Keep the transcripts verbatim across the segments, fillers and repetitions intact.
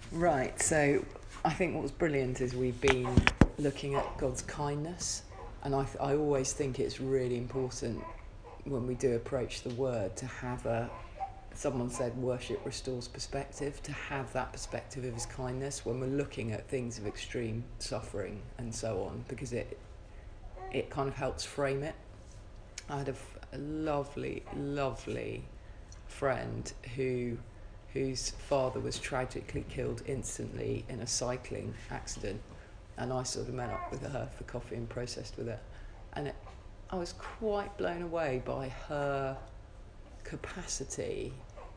Right, so I think what's brilliant is we've been looking at God's kindness, and I, th- I always think it's really important when we do approach the word to have a, someone said worship restores perspective, to have that perspective of his kindness when we're looking at things of extreme suffering and so on, because it it kind of helps frame it. I had a, f- a lovely, lovely friend who whose father was tragically killed instantly in a cycling accident, and I sort of met up with her for coffee and processed with it, and it, I was quite blown away by her capacity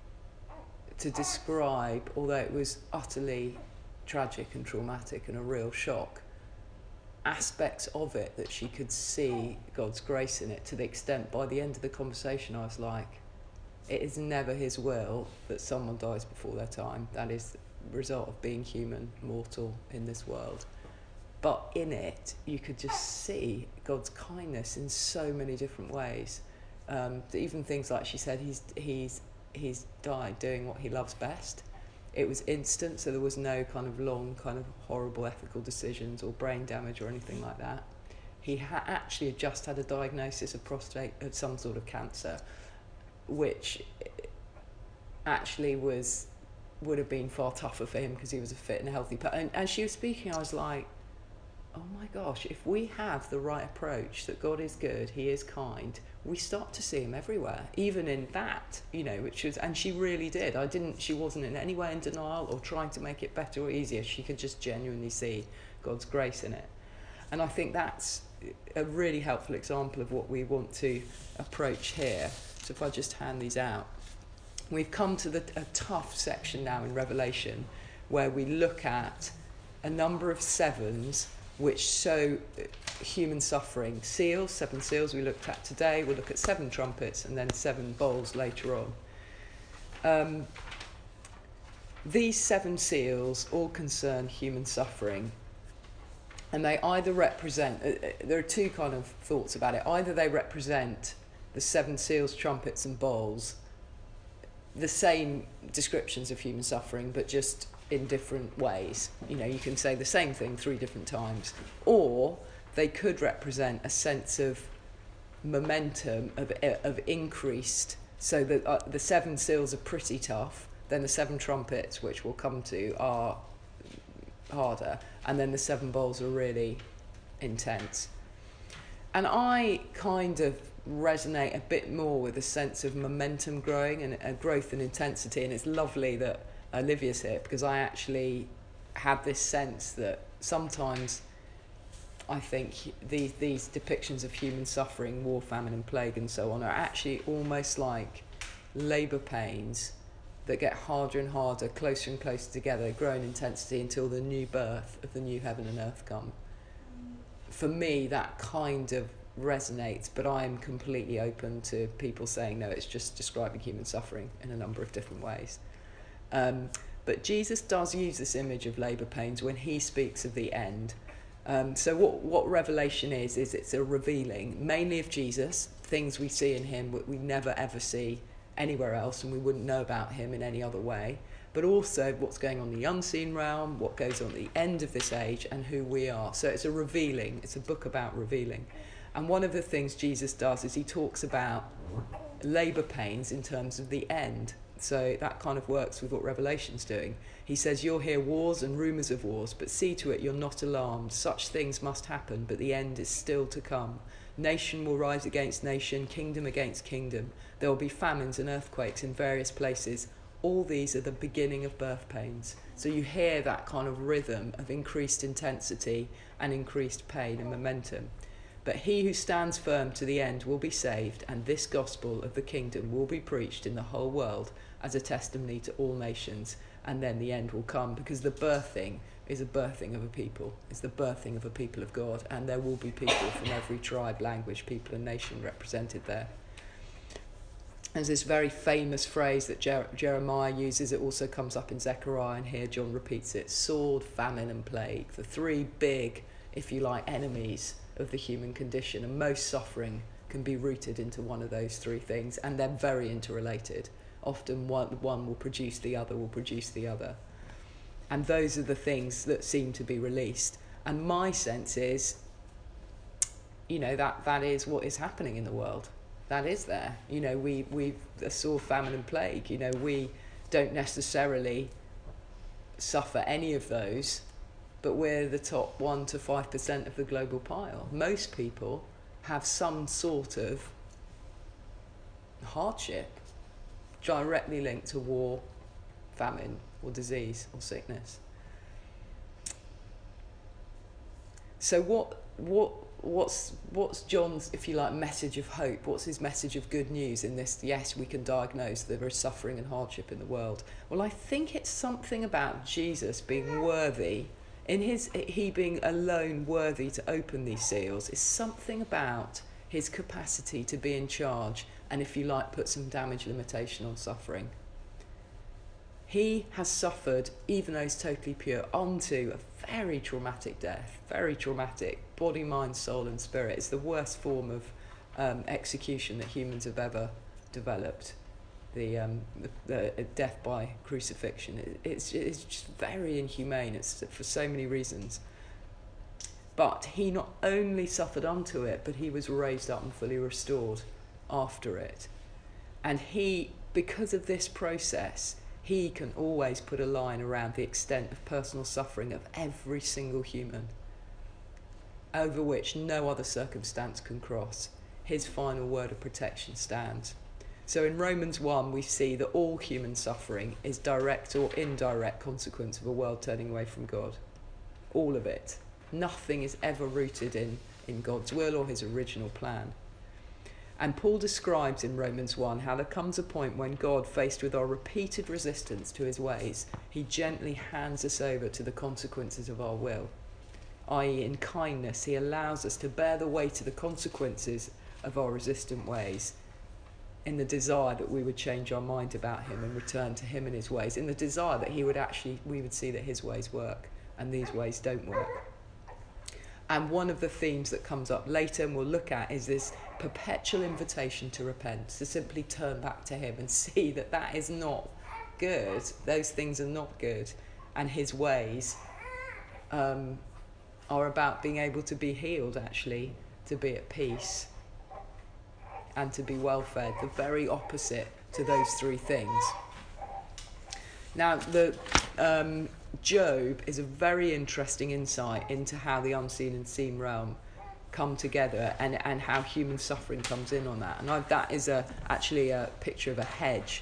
to describe, although it was utterly tragic and traumatic and a real shock, aspects of it that she could see God's grace in it, to the extent by the end of the conversation I was like, it is never his will that someone dies before their time. That is the result of being human, mortal in this world. But in it, you could just see God's kindness in so many different ways. Um, even things like she said, he's he's he's died doing what he loves best. It was instant, so there was no kind of long, kind of horrible ethical decisions or brain damage or anything like that. He ha- actually had just had a diagnosis of prostate, of some sort of cancer, which actually was would have been far tougher for him because he was a fit and healthy person. And as she was speaking, I was like, oh my gosh, if we have the right approach, that God is good, he is kind, we start to see him everywhere, even in that, you know, which was, and she really did. I didn't, she wasn't in any way in denial or trying to make it better or easier. She could just genuinely see God's grace in it. And I think that's a really helpful example of what we want to approach here. So if I just hand these out, we've come to the, a tough section now in Revelation where we look at a number of sevens which show human suffering. Seals, seven seals we looked at today. We'll look at seven trumpets and then seven bowls later on. Um, these seven seals all concern human suffering, and they either represent, uh, there are two kind of thoughts about it. Either they represent the seven seals, trumpets and bowls, the same descriptions of human suffering, but just in different ways. You know, you can say the same thing three different times. Or they could represent a sense of momentum, of, of increased, so that uh, the seven seals are pretty tough, then the seven trumpets, which we'll come to, are harder, and then the seven bowls are really intense. And I kind of resonate a bit more with a sense of momentum growing and a growth and intensity, and it's lovely that Olivia's here, because I actually have this sense that sometimes I think these these depictions of human suffering, war, famine and plague and so on, are actually almost like labour pains that get harder and harder, closer and closer together, grow in intensity until the new birth of the new heaven and earth come. For me, that kind of resonates, but I'm completely open to people saying, no, it's just describing human suffering in a number of different ways. Um, but Jesus does use this image of labour pains when he speaks of the end. Um, so what, what Revelation is, is it's a revealing, mainly of Jesus, things we see in him that we never ever see anywhere else, and we wouldn't know about him in any other way, but also what's going on in the unseen realm, what goes on at the end of this age, and who we are. So it's a revealing, it's a book about revealing. And one of the things Jesus does is he talks about labour pains in terms of the end. So that kind of works with what Revelation's doing. He says, you'll hear wars and rumours of wars, but see to it you're not alarmed. Such things must happen, but the end is still to come. Nation will rise against nation, kingdom against kingdom. There will be famines and earthquakes in various places. All these are the beginning of birth pains. So you hear that kind of rhythm of increased intensity and increased pain and momentum. But he who stands firm to the end will be saved, and this gospel of the kingdom will be preached in the whole world as a testimony to all nations, and then the end will come, because the birthing is a birthing of a people. It's the birthing of a people of God, and there will be people from every tribe, language, people and nation represented there. There's this very famous phrase that Jer- Jeremiah uses. It also comes up in Zechariah, and here John repeats it: sword, famine and plague, the three big, if you like, enemies of the human condition, and most suffering can be rooted into one of those three things, and they're very interrelated. Often one, one will produce the other, will produce the other. And those are the things that seem to be released. And my sense is, you know, that, that is what is happening in the world. That is there. You know, we, we've saw famine and plague. You know, we don't necessarily suffer any of those, but we're the top one to five percent of the global pile. Most people have some sort of hardship directly linked to war, famine, or disease, or sickness. So what what what's what's John's, if you like, message of hope? What's his message of good news in this? Yes, we can diagnose that there is suffering and hardship in the world. Well, I think it's something about Jesus being worthy, in his he being alone worthy to open these seals. Is something about his capacity to be in charge, and if you like, put some damage limitation on suffering. He has suffered, even though he's totally pure, onto a very traumatic death, very traumatic, body, mind, soul and spirit. It's the worst form of um, execution that humans have ever developed, the, um, the, the death by crucifixion. It, it's, it's just very inhumane, it's for so many reasons. But he not only suffered onto it, but he was raised up and fully restored after it. And he, because of this process, he can always put a line around the extent of personal suffering of every single human, over which no other circumstance can cross. His final word of protection stands. So in Romans one, we see that all human suffering is direct or indirect consequence of a world turning away from God. All of it. Nothing is ever rooted in, in God's will or his original plan. And Paul describes in Romans one how there comes a point when God, faced with our repeated resistance to his ways, he gently hands us over to the consequences of our will. that is, in kindness, he allows us to bear the weight of the consequences of our resistant ways, in the desire that we would change our mind about him and return to him and his ways, in the desire that he would actually, we would see that his ways work and these ways don't work. And one of the themes that comes up later and we'll look at is this perpetual invitation to repent, to simply turn back to him and see that that is not good. Those things are not good. And his ways um, are about being able to be healed, actually, to be at peace and to be well fed, the very opposite to those three things. Now, the um, Job is a very interesting insight into how the unseen and seen realm come together, and, and how human suffering comes in on that. And I, that is a, actually a picture of a hedge.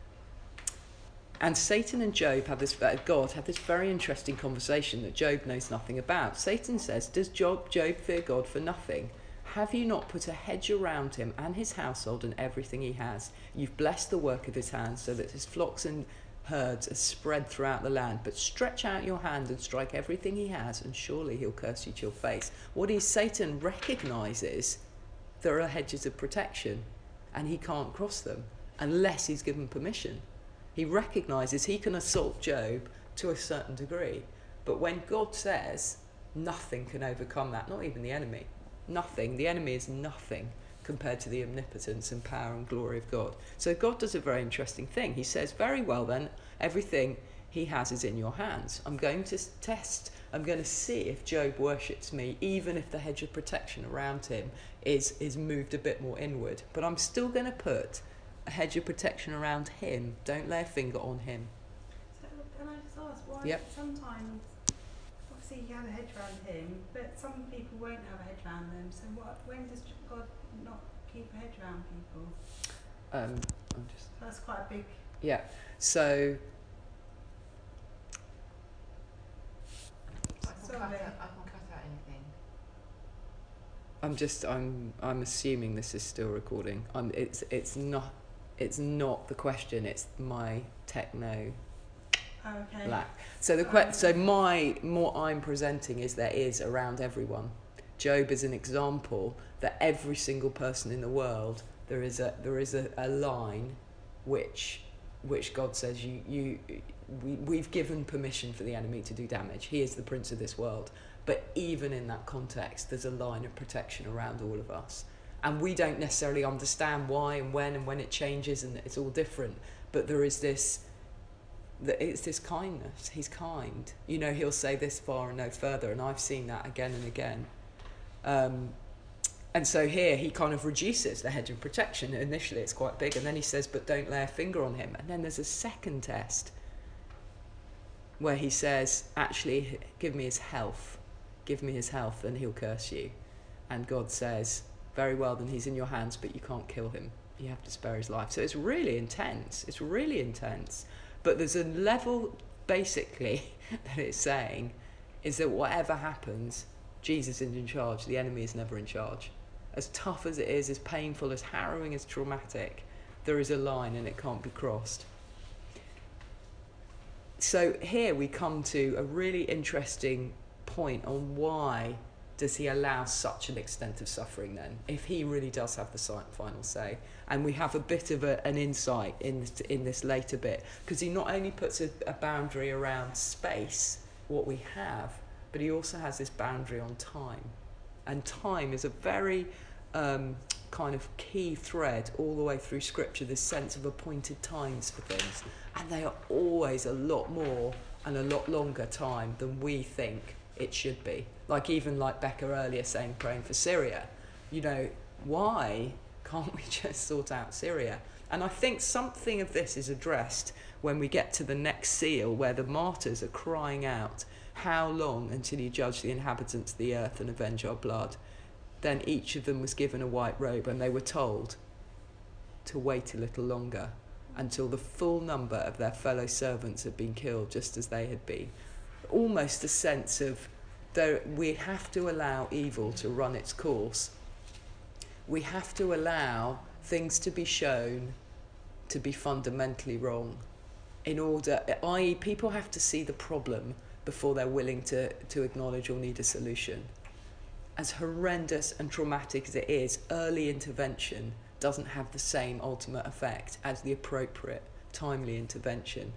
And Satan and Job have this, uh, God have this very interesting conversation that Job knows nothing about. Satan says, does Job, Job fear God for nothing? Have you not put a hedge around him and his household and everything he has? You've blessed the work of his hands so that his flocks and herds are spread throughout the land. But stretch out your hand and strike everything he has, and surely he'll curse you to your face. What is Satan recognises there are hedges of protection, and he can't cross them unless he's given permission. He recognises he can assault Job to a certain degree, but when God says nothing can overcome that, not even the enemy, nothing, the enemy is nothing compared to the omnipotence and power and glory of God. So God does a very interesting thing. He says, very well then, everything he has is in your hands. I'm going to test, I'm going to see if Job worships me, even if the hedge of protection around him is, is moved a bit more inward. But I'm still going to put a hedge of protection around him. Don't lay a finger on him. So can I just ask, why Yep. sometimes, obviously you have a hedge around him, but some people won't have a hedge around them, so what, when does God not keep a hedge around people? Um, I'm just, That's quite a big... yeah, so I can, cut out, Sorry. I can cut out anything. I'm just I'm I'm assuming this is still recording. I'm it's it's not it's not the question. It's my techno Okay. lack. So the que- so my what I'm presenting is there is around everyone. Job is an example that every single person in the world, there is a there is a, a line which which God says you you we, we've given permission for the enemy to do damage. He is the prince of this world. But even in that context, there's a line of protection around all of us. And we don't necessarily understand why and when and when it changes, and it's all different. But there is this that it's this kindness. He's kind. You know, he'll say this far and no further, and I've seen that again and again. Um, and so here he kind of reduces the hedge of protection. Initially it's quite big, and then he says, but don't lay a finger on him. And then there's a second test where he says, actually, give me his health. Give me his health, and he'll curse you. And God says, very well, then he's in your hands, but you can't kill him. You have to spare his life. So it's really intense. It's really intense. But there's a level, basically, that it's saying is that whatever happens, Jesus is in charge. The enemy is never in charge. As tough as it is, as painful, as harrowing, as traumatic, there is a line and it can't be crossed. So here we come to a really interesting point on why does he allow such an extent of suffering then, if he really does have the final say. And we have a bit of a, an insight in this, in this later bit, because he not only puts a, a boundary around space, what we have, but he also has this boundary on time. And time is a very um, kind of key thread all the way through Scripture, this sense of appointed times for things. And they are always a lot more and a lot longer time than we think it should be. Like even like Becca earlier saying praying for Syria. You know, why can't we just sort out Syria? And I think something of this is addressed when we get to the next seal, where the martyrs are crying out, how long until you judge the inhabitants of the earth and avenge our blood? Then each of them was given a white robe, and they were told to wait a little longer until the full number of their fellow servants had been killed just as they had been. Almost a sense of there, we have to allow evil to run its course. We have to allow things to be shown to be fundamentally wrong, in order, that is, people have to see the problem before they're willing to, to acknowledge or need a solution. As horrendous and traumatic as it is, early intervention doesn't have the same ultimate effect as the appropriate, timely intervention.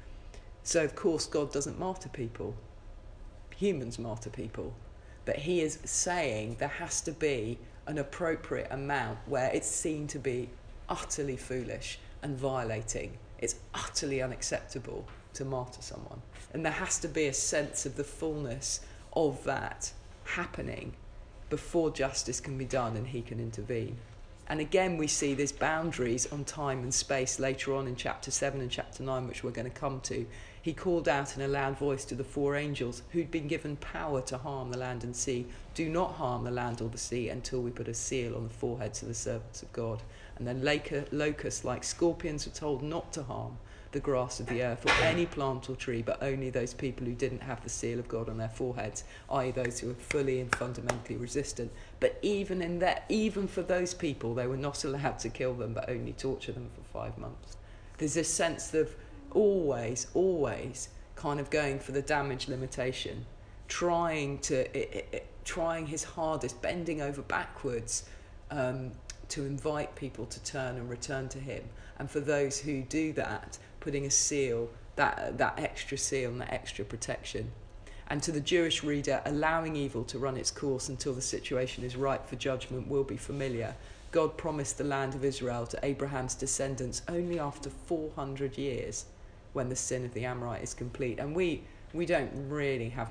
So, of course, God doesn't martyr people. Humans martyr people. But he is saying there has to be an appropriate amount where it's seen to be utterly foolish and violating. It's utterly unacceptable to martyr someone. And there has to be a sense of the fullness of that happening before justice can be done and he can intervene. And again, we see these boundaries on time and space later on in chapter seven and chapter nine, which we're going to come to. He called out in a loud voice to the four angels who'd been given power to harm the land and sea, do not harm the land or the sea until we put a seal on the foreheads of the servants of God. And then locusts like scorpions were told not to harm the grass of the earth or any plant or tree, but only those people who didn't have the seal of God on their foreheads, that is those who were fully and fundamentally resistant. But even in that, even for those people, they were not allowed to kill them, but only torture them for five months. There's this sense of always, always kind of going for the damage limitation, trying to, it, it, it, trying his hardest, bending over backwards um, to invite people to turn and return to him. And for those who do that, putting a seal, that that extra seal and that extra protection. And to the Jewish reader, allowing evil to run its course until the situation is ripe for judgment will be familiar. God promised the land of Israel to Abraham's descendants only after four hundred years, when the sin of the Amorite is complete. And we we don't really have...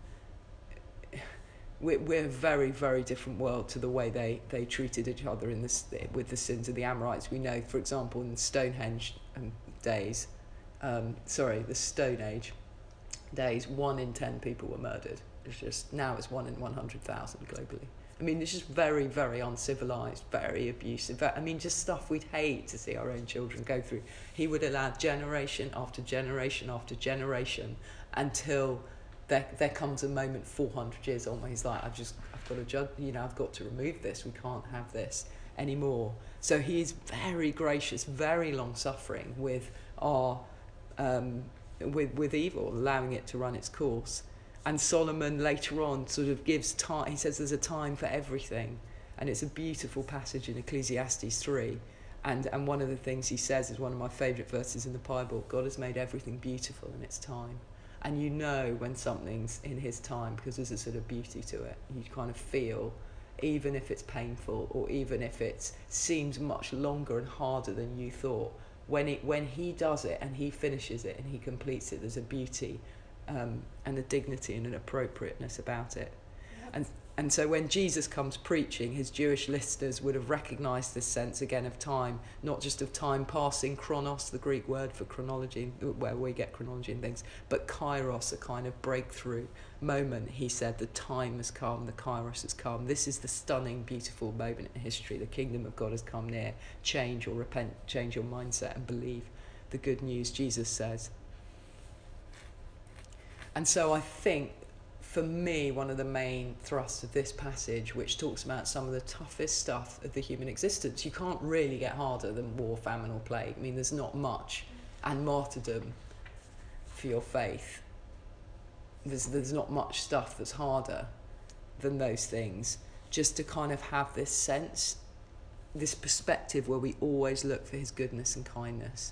We're, we're a very, very different world to the way they, they treated each other in this, with the sins of the Amorites. We know, for example, in the Stonehenge um, days, um, sorry, the Stone Age days, one in ten people were murdered. It's just, now it's one in one hundred thousand globally. I mean, it's just very, very uncivilized, very abusive. I mean, just stuff we'd hate to see our own children go through. He would allow generation after generation after generation until there, there comes a moment four hundred years on where he's like, I've just, I've got to judge, you know, I've got to remove this. We can't have this anymore. So he is very gracious, very long-suffering with our, um, with with evil, allowing it to run its course. And Solomon later on sort of gives time, he says there's a time for everything. And it's a beautiful passage in Ecclesiastes three. And, and one of the things he says is one of my favourite verses in the Bible, God has made everything beautiful in its time. And you know when something's in his time because there's a sort of beauty to it. You kind of feel, even if it's painful or even if it seems much longer and harder than you thought, when it when he does it and he finishes it and he completes it, there's a beauty um, and a dignity and an appropriateness about it. Yep. And and so when Jesus comes preaching, his Jewish listeners would have recognised this sense again of time, not just of time passing, chronos, the Greek word for chronology, where we get chronology and things, but kairos, a kind of breakthrough moment. He said the time has come, the kairos has come. This is the stunning, beautiful moment in history. The kingdom of God has come near. Change or repent, change your mindset and believe the good news, Jesus says. And so I think, for me, one of the main thrusts of this passage, which talks about some of the toughest stuff of the human existence, you can't really get harder than war, famine or plague. I mean, there's not much. And martyrdom for your faith. There's, there's not much stuff that's harder than those things. Just to kind of have this sense, this perspective where we always look for his goodness and kindness.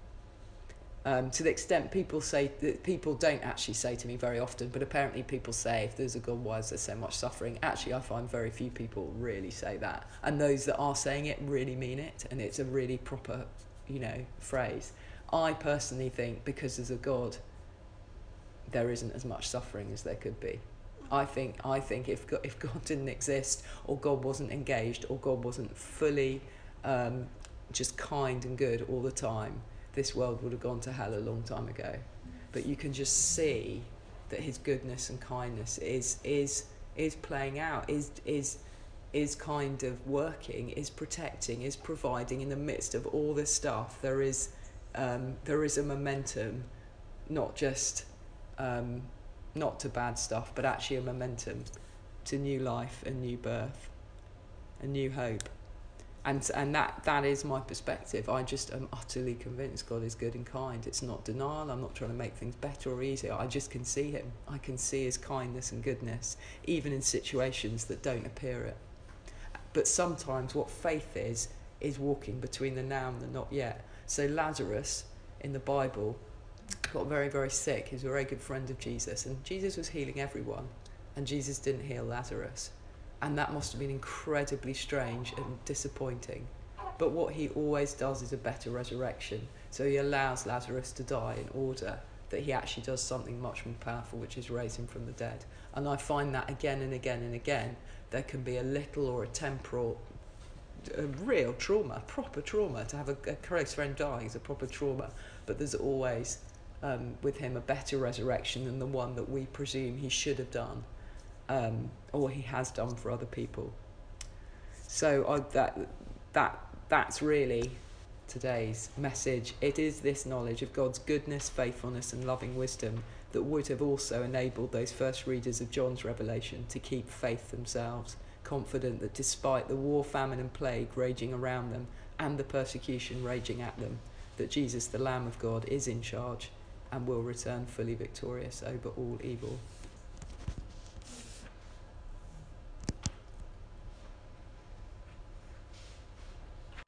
Um, to the extent people say that people don't actually say to me very often, but apparently people say, if there's a God, why is there so much suffering? Actually, I find very few people really say that, and those that are saying it really mean it, and it's a really proper, you know, phrase. I personally think because there's a God, there isn't as much suffering as there could be. I think I think if God, if God didn't exist, or God wasn't engaged, or God wasn't fully um, just kind and good all the time, this world would have gone to hell a long time ago. But you can just see that his goodness and kindness is is is playing out, is is is kind of working, is protecting, is providing in the midst of all this stuff. There is um, there is a momentum, not just um, not to bad stuff, but actually a momentum to new life and new birth, a new hope. And and that, that is my perspective. I just am utterly convinced God is good and kind. It's not denial. I'm not trying to make things better or easier. I just can see him. I can see his kindness and goodness, even in situations that don't appear it. But sometimes what faith is, is walking between the now and the not yet. So Lazarus, in the Bible, got very, very sick. He was a very good friend of Jesus. And Jesus was healing everyone. And Jesus didn't heal Lazarus. And that must have been incredibly strange and disappointing. But what he always does is a better resurrection. So he allows Lazarus to die in order that he actually does something much more powerful, which is raise him from the dead. And I find that again and again and again, there can be a little or a temporal, a real trauma, proper trauma. To have a, a close friend dying is a proper trauma. But there's always, um, with him, a better resurrection than the one that we presume he should have done. Um, or he has done for other people. So I, that that that's really today's message. It is this knowledge of God's goodness, faithfulness and loving wisdom that would have also enabled those first readers of John's Revelation to keep faith themselves, confident that despite the war, famine and plague raging around them and the persecution raging at them, that Jesus, the Lamb of God, is in charge and will return fully victorious over all evil.